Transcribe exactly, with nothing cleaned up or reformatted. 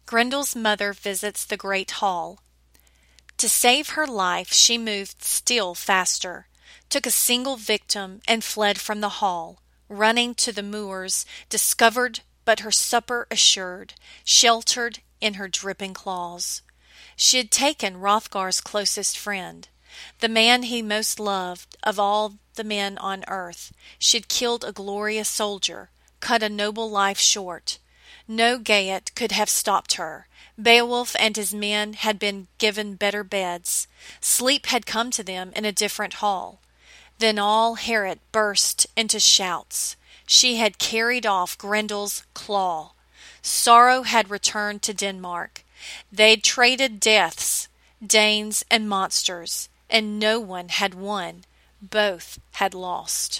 Grendel's mother visits the great hall. To save her life she moved still faster, took a single victim, and fled from the hall. Running to the moors, discovered but her supper assured, sheltered in her dripping claws. She had taken Hrothgar's closest friend, the man he most loved of all the men on earth. She had killed a glorious soldier, cut a noble life short. No Geat could have stopped her. Beowulf and his men had been given better beds. Sleep had come to them in a different hall. Then all Heorot burst into shouts. She had carried off Grendel's claw. Sorrow had returned to Denmark. They'd traded deaths, Danes and monsters, and no one had won. Both had lost.